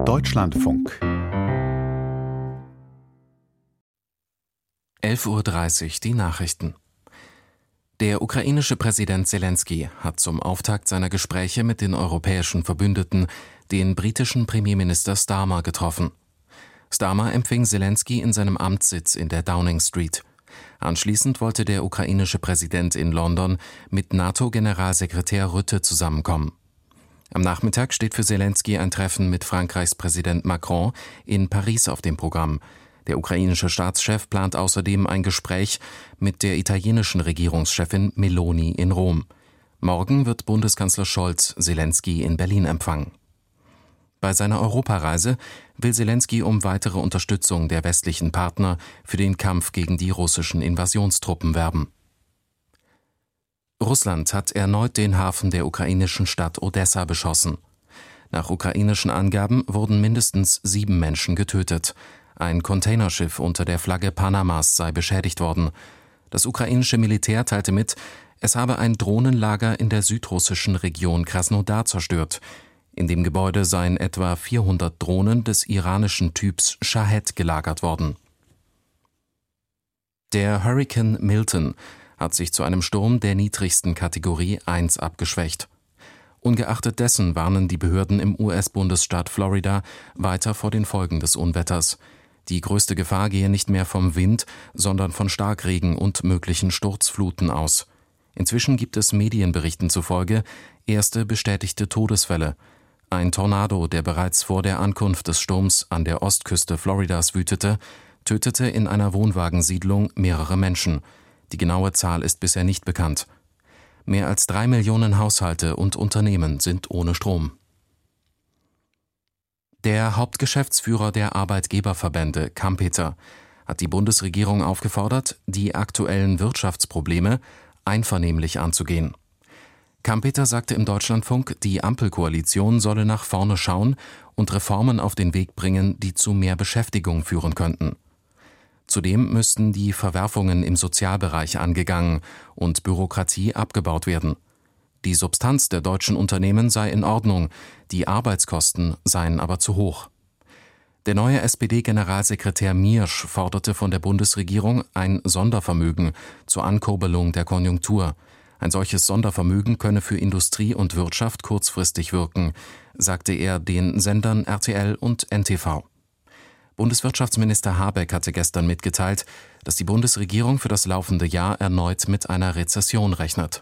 Deutschlandfunk 11:30 Uhr die Nachrichten. Der ukrainische Präsident Selenskyj hat zum Auftakt seiner Gespräche mit den europäischen Verbündeten den britischen Premierminister Starmer getroffen. Starmer empfing Selenskyj in seinem Amtssitz in der Downing Street. Anschließend wollte der ukrainische Präsident in London mit NATO-Generalsekretär Rutte zusammenkommen. Am Nachmittag steht für Selenskyj ein Treffen mit Frankreichs Präsident Macron in Paris auf dem Programm. Der ukrainische Staatschef plant außerdem ein Gespräch mit der italienischen Regierungschefin Meloni in Rom. Morgen wird Bundeskanzler Scholz Selenskyj in Berlin empfangen. Bei seiner Europareise will Selenskyj um weitere Unterstützung der westlichen Partner für den Kampf gegen die russischen Invasionstruppen werben. Russland hat erneut den Hafen der ukrainischen Stadt Odessa beschossen. Nach ukrainischen Angaben wurden mindestens 7 Menschen getötet. Ein Containerschiff unter der Flagge Panamas sei beschädigt worden. Das ukrainische Militär teilte mit, es habe ein Drohnenlager in der südrussischen Region Krasnodar zerstört. In dem Gebäude seien etwa 400 Drohnen des iranischen Typs Shahed gelagert worden. Der Hurrikan Milton hat sich zu einem Sturm der niedrigsten Kategorie 1 abgeschwächt. Ungeachtet dessen warnen die Behörden im US-Bundesstaat Florida weiter vor den Folgen des Unwetters. Die größte Gefahr gehe nicht mehr vom Wind, sondern von Starkregen und möglichen Sturzfluten aus. Inzwischen gibt es Medienberichten zufolge erste bestätigte Todesfälle. Ein Tornado, der bereits vor der Ankunft des Sturms an der Ostküste Floridas wütete, tötete in einer Wohnwagensiedlung mehrere Menschen. Die genaue Zahl ist bisher nicht bekannt. Mehr als 3 Millionen Haushalte und Unternehmen sind ohne Strom. Der Hauptgeschäftsführer der Arbeitgeberverbände, Kampeter, hat die Bundesregierung aufgefordert, die aktuellen Wirtschaftsprobleme einvernehmlich anzugehen. Kampeter sagte im Deutschlandfunk, die Ampelkoalition solle nach vorne schauen und Reformen auf den Weg bringen, die zu mehr Beschäftigung führen könnten. Zudem müssten die Verwerfungen im Sozialbereich angegangen und Bürokratie abgebaut werden. Die Substanz der deutschen Unternehmen sei in Ordnung, die Arbeitskosten seien aber zu hoch. Der neue SPD-Generalsekretär Miersch forderte von der Bundesregierung ein Sondervermögen zur Ankurbelung der Konjunktur. Ein solches Sondervermögen könne für Industrie und Wirtschaft kurzfristig wirken, sagte er den Sendern RTL und NTV. Bundeswirtschaftsminister Habeck hatte gestern mitgeteilt, dass die Bundesregierung für das laufende Jahr erneut mit einer Rezession rechnet.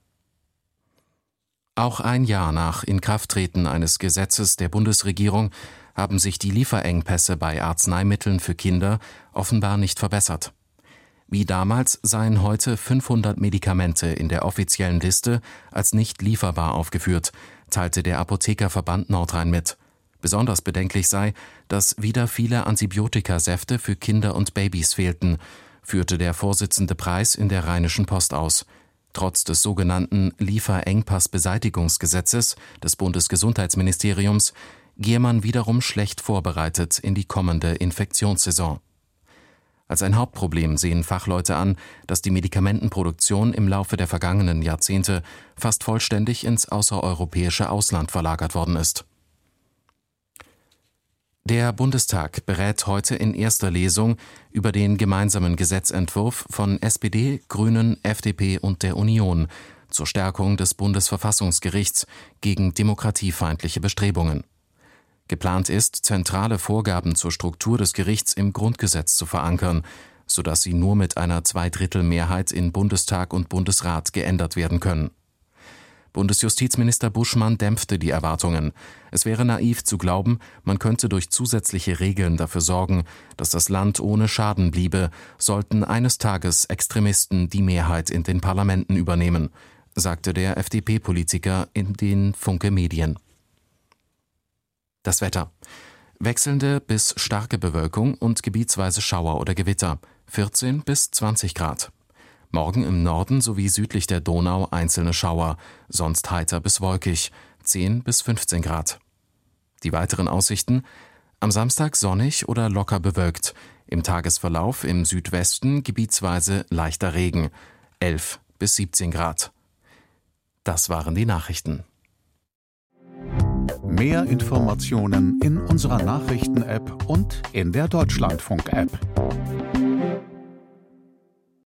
Auch ein Jahr nach Inkrafttreten eines Gesetzes der Bundesregierung haben sich die Lieferengpässe bei Arzneimitteln für Kinder offenbar nicht verbessert. Wie damals seien heute 500 Medikamente in der offiziellen Liste als nicht lieferbar aufgeführt, teilte der Apothekerverband Nordrhein mit. Besonders bedenklich sei, dass wieder viele Antibiotikasäfte für Kinder und Babys fehlten, führte der Vorsitzende Preis in der Rheinischen Post aus. Trotz des sogenannten Lieferengpassbeseitigungsgesetzes des Bundesgesundheitsministeriums gehe man wiederum schlecht vorbereitet in die kommende Infektionssaison. Als ein Hauptproblem sehen Fachleute an, dass die Medikamentenproduktion im Laufe der vergangenen Jahrzehnte fast vollständig ins außereuropäische Ausland verlagert worden ist. Der Bundestag berät heute in erster Lesung über den gemeinsamen Gesetzentwurf von SPD, Grünen, FDP und der Union zur Stärkung des Bundesverfassungsgerichts gegen demokratiefeindliche Bestrebungen. Geplant ist, zentrale Vorgaben zur Struktur des Gerichts im Grundgesetz zu verankern, sodass sie nur mit einer Zweidrittelmehrheit in Bundestag und Bundesrat geändert werden können. Bundesjustizminister Buschmann dämpfte die Erwartungen. Es wäre naiv zu glauben, man könnte durch zusätzliche Regeln dafür sorgen, dass das Land ohne Schaden bliebe, sollten eines Tages Extremisten die Mehrheit in den Parlamenten übernehmen, sagte der FDP-Politiker in den Funke Medien. Das Wetter. Wechselnde bis starke Bewölkung und gebietsweise Schauer oder Gewitter, 14 bis 20 Grad. Morgen im Norden sowie südlich der Donau einzelne Schauer, sonst heiter bis wolkig, 10 bis 15 Grad. Die weiteren Aussichten: am Samstag sonnig oder locker bewölkt, im Tagesverlauf im Südwesten gebietsweise leichter Regen, 11 bis 17 Grad. Das waren die Nachrichten. Mehr Informationen in unserer Nachrichten-App und in der Deutschlandfunk-App.